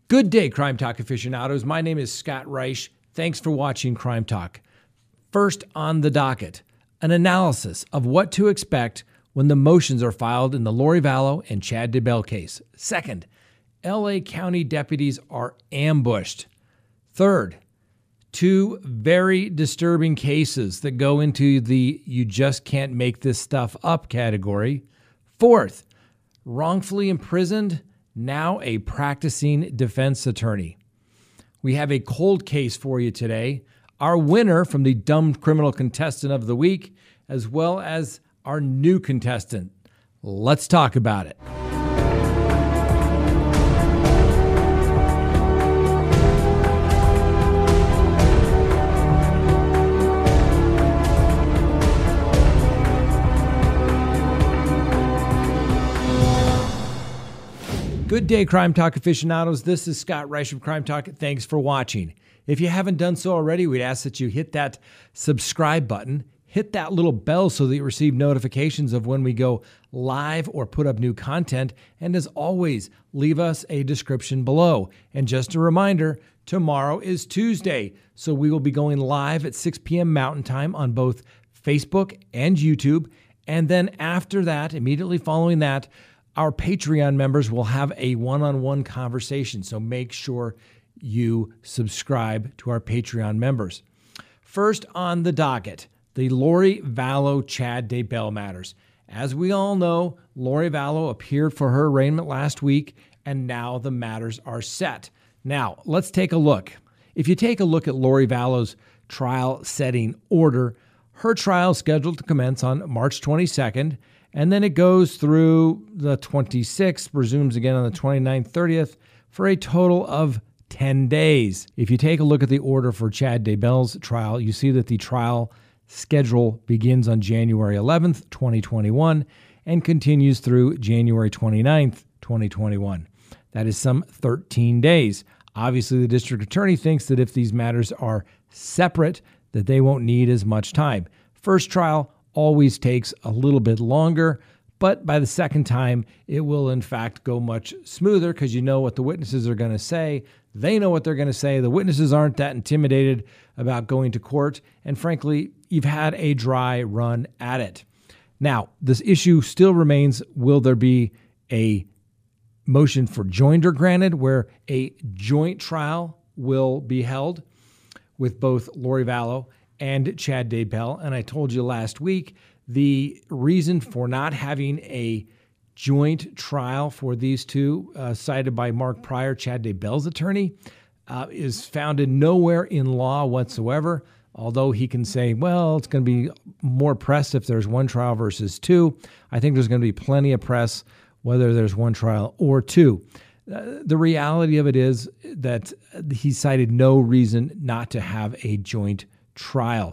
Good day, Crime Talk aficionados. My name is Scott Reich. Thanks for watching Crime Talk. First on the docket, an analysis of what to expect when the motions are filed in the Lori Vallow and Chad Daybell case. Second, LA County deputies are ambushed. Third, two very disturbing cases that go into the you just can't make this stuff up category. Fourth, wrongfully imprisoned, now a practicing defense attorney. We have a cold case for you today, our winner from the Dumb Criminal Contestant of the Week, as well as our new contestant. Let's talk about it. Good day, Crime Talk aficionados. This is Scott Reich of Crime Talk. Thanks for watching. If you haven't done so already, we'd ask that you hit that subscribe button, hit that little bell so that you receive notifications of when we go live or put up new content. And as always, leave us a description below. And just a reminder, tomorrow is Tuesday, so we will be going live at 6 p.m. Mountain Time on both Facebook and YouTube. And then after that, immediately following that, our Patreon members will have a one-on-one conversation, so make sure you subscribe to our Patreon members. First on the docket, the Lori Vallow Chad Daybell matters. As we all know, Lori Vallow appeared for her arraignment last week, and now the matters are set. Now, let's take a look. If you take a look at Lori Vallow's trial setting order, her trial is scheduled to commence on March 22nd, and then it goes through the 26th, resumes again on the 29th, 30th, for a total of 10 days. If you take a look at the order for Chad Daybell's trial, you see that the trial schedule begins on January 11th, 2021, and continues through January 29th, 2021. That is some 13 days. Obviously, the district attorney thinks that if these matters are separate, that they won't need as much time. First trial always takes a little bit longer, but by the second time, it will in fact go much smoother because you know what the witnesses are going to say. They know what they're going to say. The witnesses aren't that intimidated about going to court. And frankly, you've had a dry run at it. Now, this issue still remains, will there be a motion for joinder granted where a joint trial will be held with both Lori Vallow and Chad Daybell? And I told you last week, the reason for not having a joint trial for these two, cited by Mark Pryor, Chad Daybell's attorney, is founded nowhere in law whatsoever. Although he can say, well, it's going to be more press if there's one trial versus two. I think there's going to be plenty of press whether there's one trial or two. The reality of it is that he cited no reason not to have a joint trial.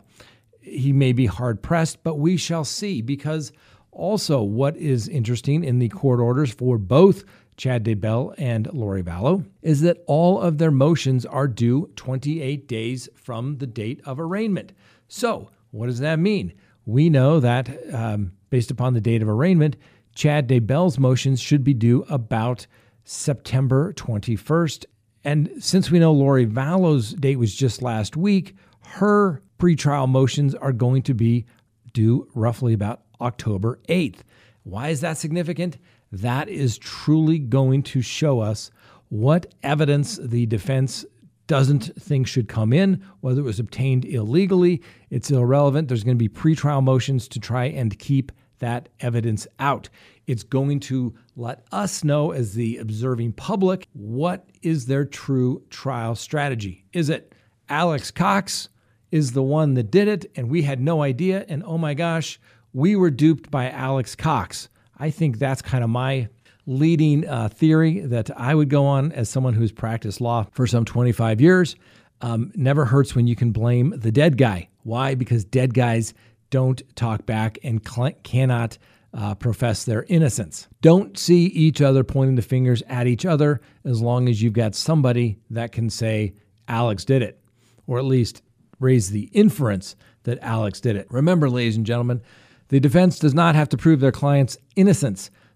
He may be hard-pressed, but we shall see, because also what is interesting in the court orders for both Chad Daybell and Lori Vallow is that all of their motions are due 28 days from the date of arraignment. So what does that mean? We know that based upon the date of arraignment, Chad Daybell's motions should be due about September 21st. And since we know Lori Vallow's date was just last week, her pretrial motions are going to be due roughly about October 8th. Why is that significant? That is truly going to show us what evidence the defense doesn't think should come in, whether it was obtained illegally. It's irrelevant. There's going to be pretrial motions to try and keep that evidence out. It's going to let us know, as the observing public, what is their true trial strategy. Is it Alex Cox is the one that did it and we had no idea, and oh my gosh, we were duped by Alex Cox? I think that's kind of my leading theory that I would go on as someone who's practiced law for some 25 years. Never hurts when you can blame the dead guy. Why? Because dead guys don't talk back and cannot profess their innocence. Don't see each other pointing the fingers at each other as long as you've got somebody that can say Alex did it, or at least raise the inference that Alex did it. Remember, ladies and gentlemen, the defense does not have to prove their client's innocence.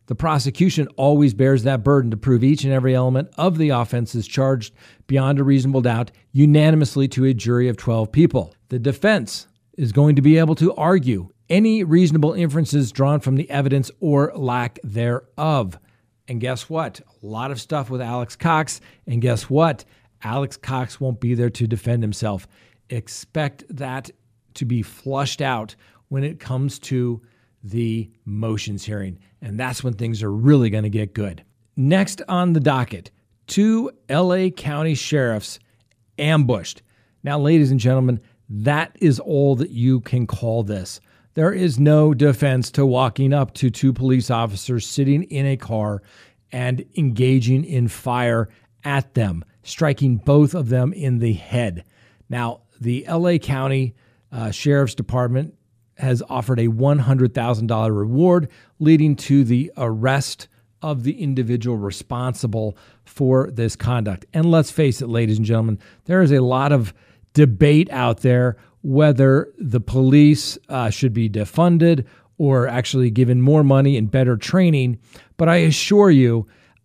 The prosecution always bears that burden to prove each and every element of the offenses charged beyond a reasonable doubt unanimously to a jury of 12 people. The defense is going to be able to argue any reasonable inferences drawn from the evidence or lack thereof. And guess what? A lot of stuff with Alex Cox. And guess what? Alex Cox won't be there to defend himself. Expect that to be flushed out when it comes to the motions hearing. And that's when things are really going to get good. Next on the docket, 2 LA County sheriffs ambushed. Now, ladies and gentlemen, that is all that you can call this. There is no defense to walking up to 2 police officers sitting in a car and engaging in fire at them, striking both of them in the head. Now, the LA County Sheriff's Department has offered a $100,000 reward, leading to the arrest of the individual responsible for this conduct. And let's face it, ladies and gentlemen, there is a lot of debate out there whether the police should be defunded or actually given more money and better training. But I assure you,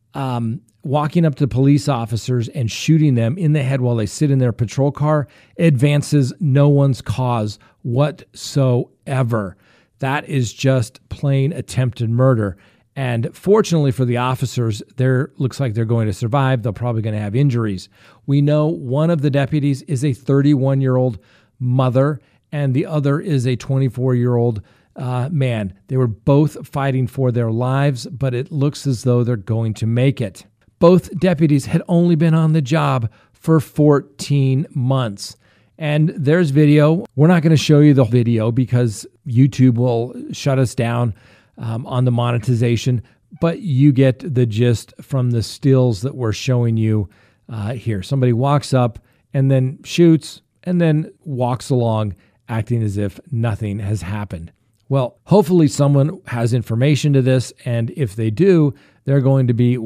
walking up to police officers and shooting them in the head while they sit in their patrol car advances no one's cause whatsoever. That is just plain attempted murder. And fortunately for the officers, looks like they're going to survive. They're probably going to have injuries. We know one of the deputies is a 31-year-old mother, and the other is a 24-year-old man. They were both fighting for their lives, but it looks as though they're going to make it. Both deputies had only been on the job for 14 months. And there's video. We're not going to show you the video because YouTube will shut us down on the monetization, but you get the gist from the stills that we're showing you here. Somebody walks up and then shoots and then walks along acting as if nothing has happened. Well, hopefully someone has information to this, and if they do, they're going to be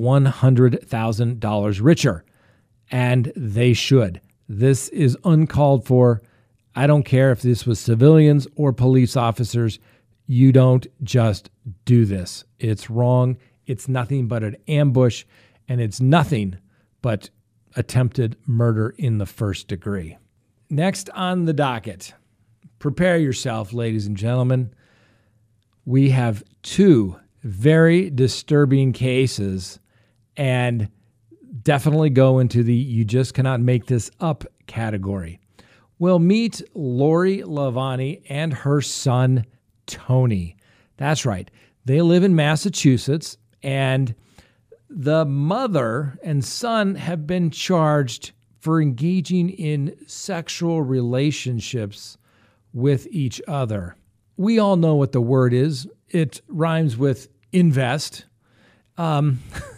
$100,000 richer, and they should. This is uncalled for. I don't care if this was civilians or police officers. You don't just do this. It's wrong. It's nothing but an ambush, and it's nothing but attempted murder in the first degree. Next on the docket, prepare yourself, ladies and gentlemen. We have 2 very disturbing cases and definitely go into the you just cannot make this up category. We'll meet Lori Lavani and her son, Tony. That's right. They live in Massachusetts, and the mother and son have been charged for engaging in sexual relationships with each other. We all know what the word is. It rhymes with invest. But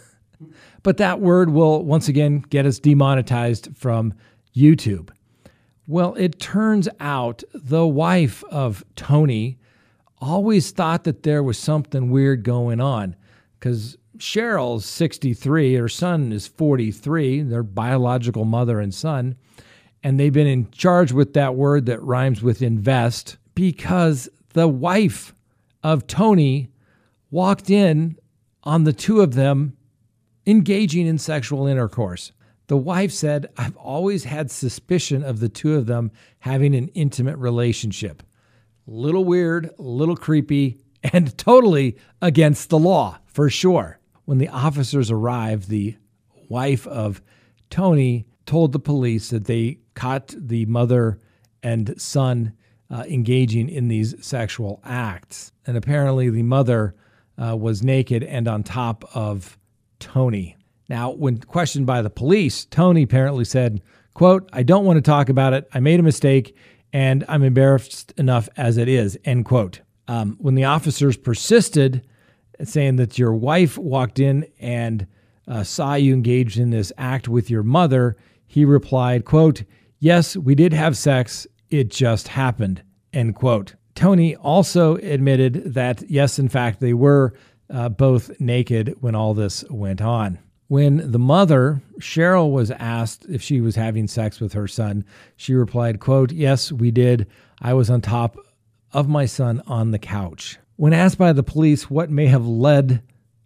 that word will once again get us demonetized from YouTube. Well, it turns out the wife of Tony always thought that there was something weird going on because Cheryl's 63, her son is 43, their biological mother and son, and they've been in charge with that word that rhymes with invest because the wife of Tony walked in on the 2 of them engaging in sexual intercourse. The wife said, "I've always had suspicion of the 2 of them having an intimate relationship." A little weird, a little creepy, and totally against the law, for sure. When the officers arrived, the wife of Tony told the police that they caught the mother and son engaging in these sexual acts. And apparently the mother was naked and on top of Tony. Now, when questioned by the police, Tony apparently said, quote, "I don't want to talk about it. I made a mistake and I'm embarrassed enough as it is," end quote. When the officers persisted, saying that your wife walked in and saw you engaged in this act with your mother, he replied, quote, "Yes, we did have sex. It just happened," end quote. Tony also admitted that, yes, in fact, they were both naked when all this went on. When the mother, Cheryl, was asked if she was having sex with her son, she replied, quote, "Yes, we did. I was on top of my son on the couch." When asked by the police what may have led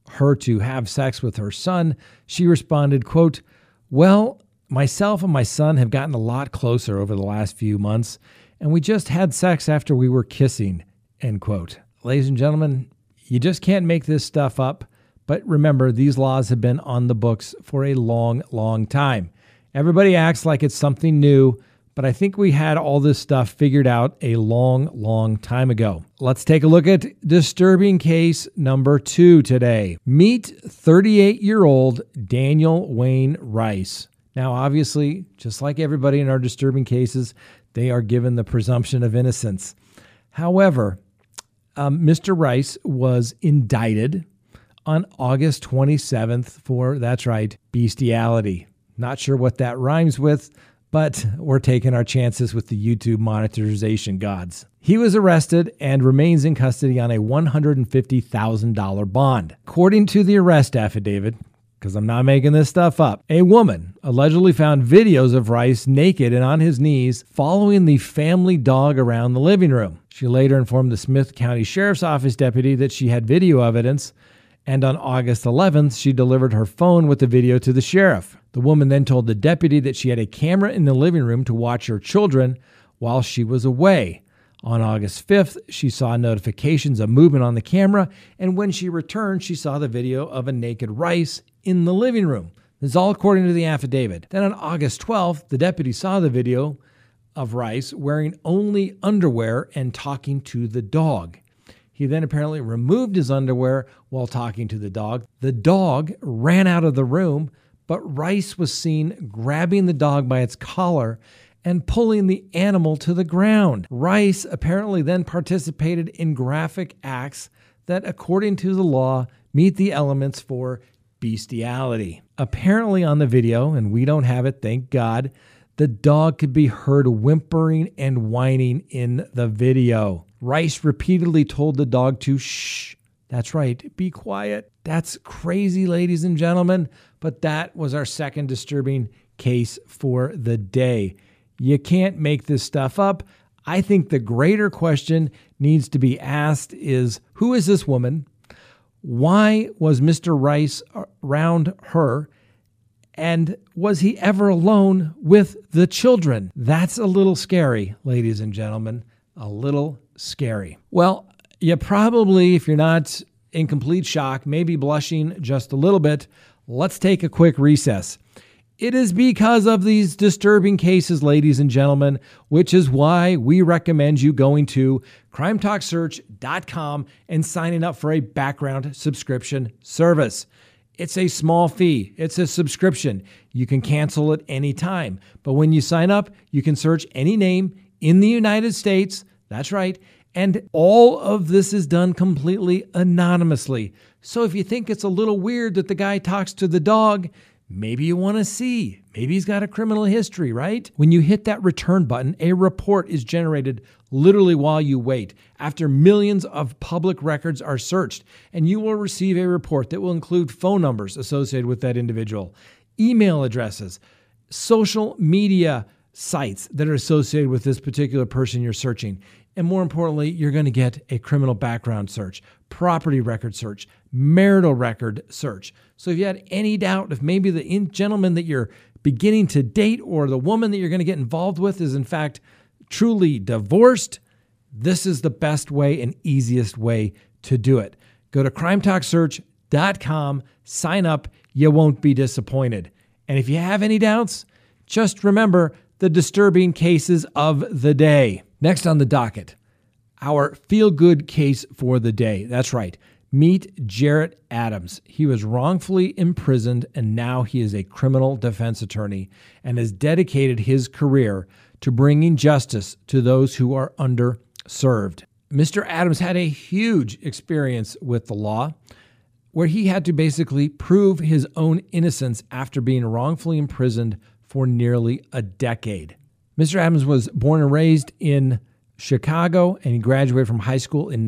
her to have sex with her son, she responded, quote, "Well, myself and my son have gotten a lot closer over the last few months, and we just had sex after we were kissing," end quote. Ladies and gentlemen, you just can't make this stuff up. But remember, these laws have been on the books for a long, long time. Everybody acts like it's something new, but I think we had all this stuff figured out a long, long time ago. Let's take a look at disturbing case number 2 today. Meet 38-year-old Daniel Wayne Rice. Now, obviously, just like everybody in our disturbing cases, they are given the presumption of innocence. However, Mr. Rice was indicted on August 27th for, that's right, bestiality. Not sure what that rhymes with, but we're taking our chances with the YouTube monetization gods. He was arrested and remains in custody on a $150,000 bond. According to the arrest affidavit, because I'm not making this stuff up, a woman allegedly found videos of Rice naked and on his knees following the family dog around the living room. She later informed the Smith County Sheriff's Office deputy that she had video evidence, and on August 11th, she delivered her phone with the video to the sheriff. The woman then told the deputy that she had a camera in the living room to watch her children while she was away. On August 5th, she saw notifications of movement on the camera, and when she returned, she saw the video of a naked Rice in the living room. This is all according to the affidavit. Then on August 12th, the deputy saw the video of Rice wearing only underwear and talking to the dog. He then apparently removed his underwear while talking to the dog. The dog ran out of the room, but Rice was seen grabbing the dog by its collar and pulling the animal to the ground. Rice apparently then participated in graphic acts that, according to the law, meet the elements for bestiality. Apparently on the video, and we don't have it, thank God, the dog could be heard whimpering and whining in the video. Rice repeatedly told the dog to shh. That's right, be quiet. That's crazy, ladies and gentlemen. But that was our second disturbing case for the day. You can't make this stuff up. I think the greater question needs to be asked is, who is this woman? Why was Mr. Rice around her? And was he ever alone with the children? That's a little scary, ladies and gentlemen. A little scary. Well, you probably, if you're not in complete shock, maybe blushing just a little bit, let's take a quick recess. It is because of these disturbing cases, ladies and gentlemen, which is why we recommend you going to crimetalksearch.com and signing up for a background subscription service. It's a small fee. It's a subscription. You can cancel at any time. But when you sign up, you can search any name in the United States. That's right. And all of this is done completely anonymously. So if you think it's a little weird that the guy talks to the dog, maybe you want to see. Maybe he's got a criminal history, right? When you hit that return button, a report is generated literally while you wait, after millions of public records are searched, and you will receive a report that will include phone numbers associated with that individual, email addresses, social media sites that are associated with this particular person you're searching. And more importantly, you're going to get a criminal background search, property record search, marital record search. So if you had any doubt if maybe the gentleman that you're beginning to date or the woman that you're going to get involved with is in fact truly divorced, this is the best way and easiest way to do it. Go to crimetalksearch.com, sign up, you won't be disappointed. And if you have any doubts, just remember the disturbing cases of the day. Next on the docket, our feel-good case for the day. That's right. Meet Jarrett Adams. He was wrongfully imprisoned, and now he is a criminal defense attorney and has dedicated his career to bringing justice to those who are underserved. Mr. Adams had a huge experience with the law, where he had to basically prove his own innocence after being wrongfully imprisoned for nearly a decade. Mr. Adams was born and raised in Chicago, and he graduated from high school in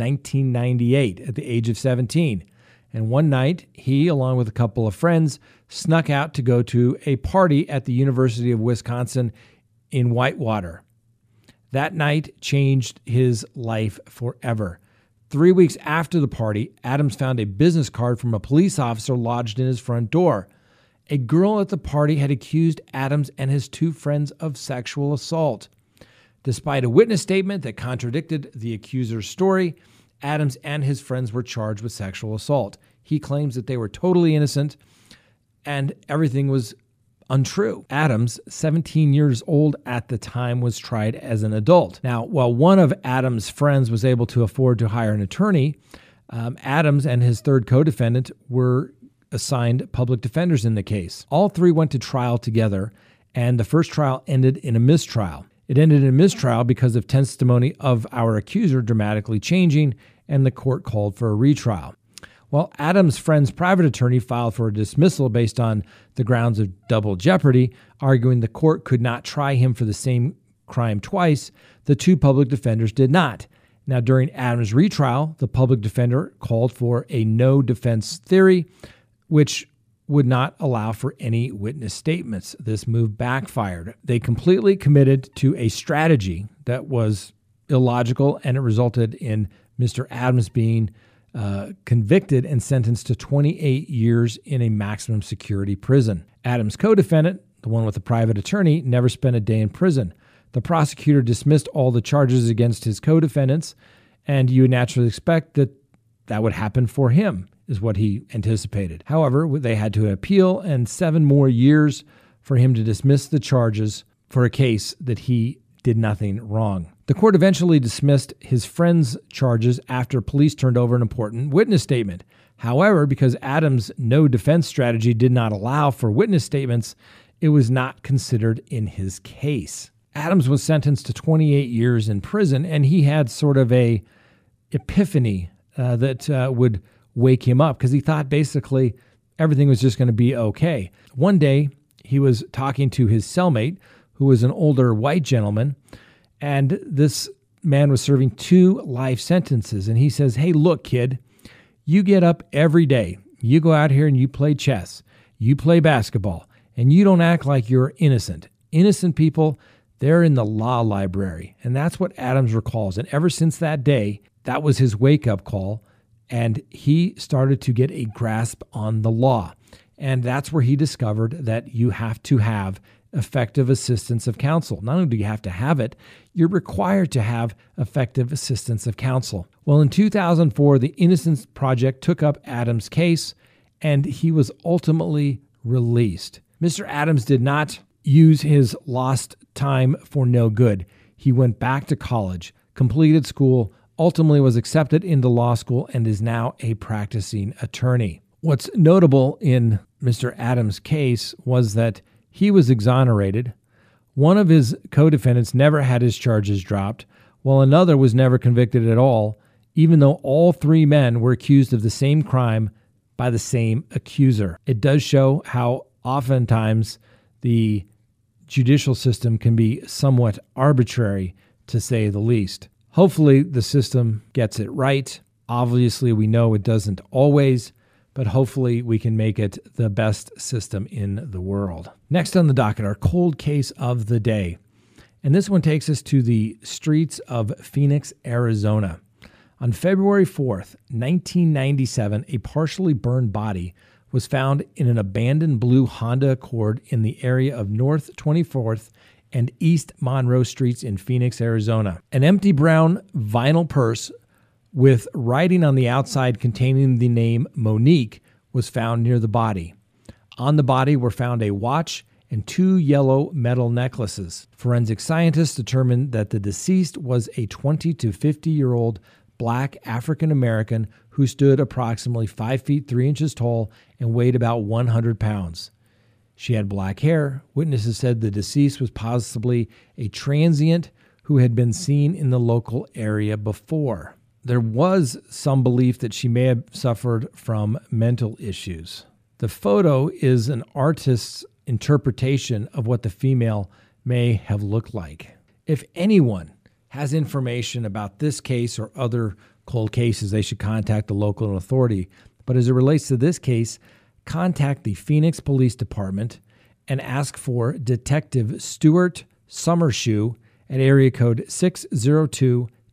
1998 at the age of 17. And one night, he, along with a couple of friends, snuck out to go to a party at the University of Wisconsin in Whitewater. That night changed his life forever. 3 weeks after the party, Adams found a business card from a police officer lodged in his front door. A girl at the party had accused Adams and his 2 friends of sexual assault. Despite a witness statement that contradicted the accuser's story, Adams and his friends were charged with sexual assault. He claims that they were totally innocent and everything was untrue. Adams, 17 years old at the time, was tried as an adult. Now, while one of Adams' friends was able to afford to hire an attorney, Adams and his third co-defendant were assigned public defenders in the case. All 3 went to trial together, and the first trial ended in a mistrial. It ended in a mistrial because of testimony of our accuser dramatically changing, and the court called for a retrial. Well, Adams' friend's private attorney filed for a dismissal based on the grounds of double jeopardy, arguing the court could not try him for the same crime twice. The 2 public defenders did not. Now, during Adams' retrial, the public defender called for a no defense theory, which would not allow for any witness statements. This move backfired. They completely committed to a strategy that was illogical, and it resulted in Mr. Adams being convicted and sentenced to 28 years in a maximum security prison. Adams' co-defendant, the one with the private attorney, never spent a day in prison. The prosecutor dismissed all the charges against his co-defendants, and you would naturally expect that that would happen for him, is what he anticipated. However, they had to appeal, and 7 more years for him to dismiss the charges for a case that he did nothing wrong. The court eventually dismissed his friend's charges after police turned over an important witness statement. However, because Adams' no defense strategy did not allow for witness statements, it was not considered in his case. Adams was sentenced to 28 years in prison, and he had sort of a epiphany that would wake him up, because he thought basically everything was just going to be okay. One day, he was talking to his cellmate, who was an older white gentleman, and this man was serving 2 life sentences. And he says, "Hey, look, kid, you get up every day. You go out here and you play chess. You play basketball, and you don't act like you're innocent. Innocent people, they're in the law library." And that's what Adams recalls. And ever since that day, that was his wake-up call, and he started to get a grasp on the law. And that's where he discovered that you have to have effective assistance of counsel. Not only do you have to have it, you're required to have effective assistance of counsel. Well, in 2004, the Innocence Project took up Adams' case, and he was ultimately released. Mr. Adams did not use his lost time for no good. He went back to college, completed school, ultimately was accepted into law school, and is now a practicing attorney. What's notable in Mr. Adams' case was that he was exonerated. One of his co-defendants never had his charges dropped, while another was never convicted at all, even though all 3 men were accused of the same crime by the same accuser. It does show how oftentimes the judicial system can be somewhat arbitrary, to say the least. Hopefully the system gets it right. Obviously, we know it doesn't always, but hopefully we can make it the best system in the world. Next on the docket, our cold case of the day. And this one takes us to the streets of Phoenix, Arizona. On February 4th, 1997, a partially burned body was found in an abandoned blue Honda Accord in the area of North 24th and East Monroe Streets in Phoenix, Arizona. An empty brown vinyl purse with writing on the outside containing the name Monique was found near the body. On the body were found a watch and 2 yellow metal necklaces. Forensic scientists determined that the deceased was a 20 to 50-year-old Black African American who stood approximately 5 feet 3 inches tall and weighed about 100 pounds. She had black hair. Witnesses said the deceased was possibly a transient who had been seen in the local area before. There was some belief that she may have suffered from mental issues. The photo is an artist's interpretation of what the female may have looked like. If anyone has information about this case or other cold cases, they should contact the local authority. But as it relates to this case, contact the Phoenix Police Department and ask for Detective Stuart Summershoe at area code 602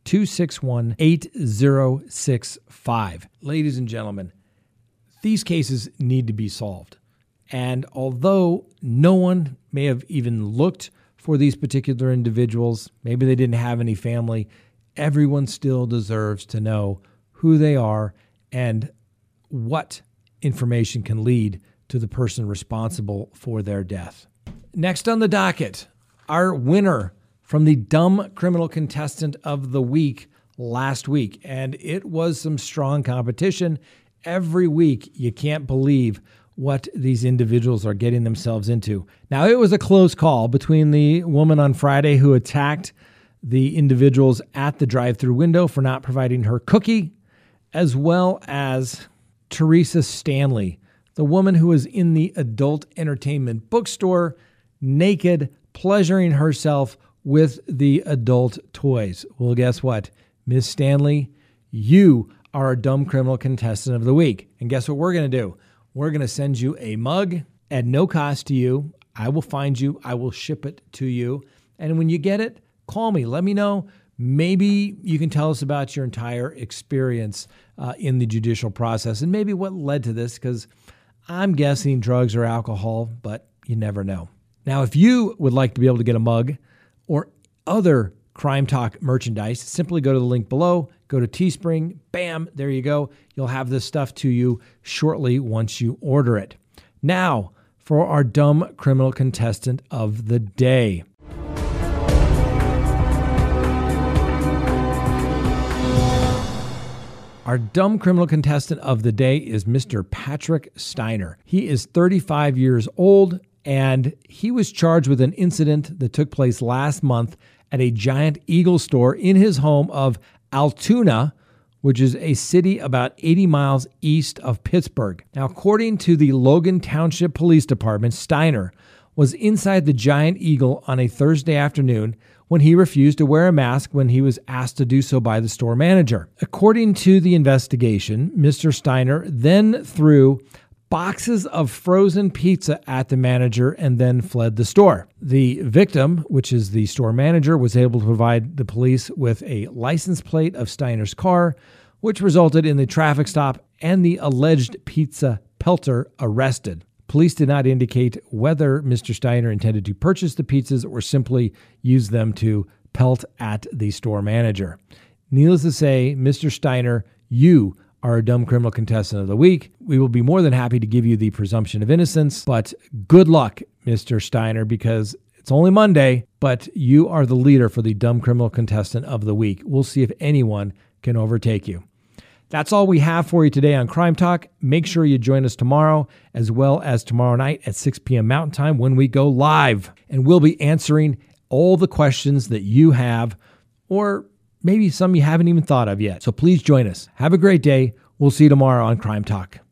261-8065. Ladies and gentlemen, these cases need to be solved. And although no one may have even looked for these particular individuals, maybe they didn't have any family, everyone still deserves to know who they are and what information can lead to the person responsible for their death. Next on the docket, our winner from the Dumb Criminal Contestant of the Week last week. And it was some strong competition. Every week, you can't believe what these individuals are getting themselves into. Now, it was a close call between the woman on Friday who attacked the individuals at the drive-thru window for not providing her cookie, as well as Teresa Stanley, the woman who was in the adult entertainment bookstore, naked, pleasuring herself with the adult toys. Well, guess what? Miss Stanley, you are our Dumb Criminal Contestant of the Week. And guess what we're going to do? We're going to send you a mug at no cost to you. I will find you. I will ship it to you. And when you get it, call me. Let me know. Maybe you can tell us about your entire experience in the judicial process and maybe what led to this, because I'm guessing drugs or alcohol, but you never know. Now, if you would like to be able to get a mug or other Crime Talk merchandise, simply go to the link below, go to Teespring, bam, there you go. You'll have this stuff to you shortly once you order it. Now, for our Dumb Criminal Contestant of the Day. Our Dumb Criminal Contestant of the Day is Mr. Patrick Steiner. He is 35 years old, and he was charged with an incident that took place last month at a Giant Eagle store in his home of Altoona, which is a city about 80 miles east of Pittsburgh. Now, according to the Logan Township Police Department, Steiner was inside the Giant Eagle on a Thursday afternoon when he refused to wear a mask when he was asked to do so by the store manager. According to the investigation, Mr. Steiner then threw boxes of frozen pizza at the manager and then fled the store. The victim, which is the store manager, was able to provide the police with a license plate of Steiner's car, which resulted in the traffic stop and the alleged pizza pelter arrested. Police did not indicate whether Mr. Steiner intended to purchase the pizzas or simply use them to pelt at the store manager. Needless to say, Mr. Steiner, you are a Dumb Criminal Contestant of the Week. We will be more than happy to give you the presumption of innocence, but good luck, Mr. Steiner, because it's only Monday, but you are the leader for the Dumb Criminal Contestant of the Week. We'll see if anyone can overtake you. That's all we have for you today on Crime Talk. Make sure you join us tomorrow, as well as tomorrow night at 6 p.m. Mountain Time when we go live. And we'll be answering all the questions that you have, or maybe some you haven't even thought of yet. So please join us. Have a great day. We'll see you tomorrow on Crime Talk.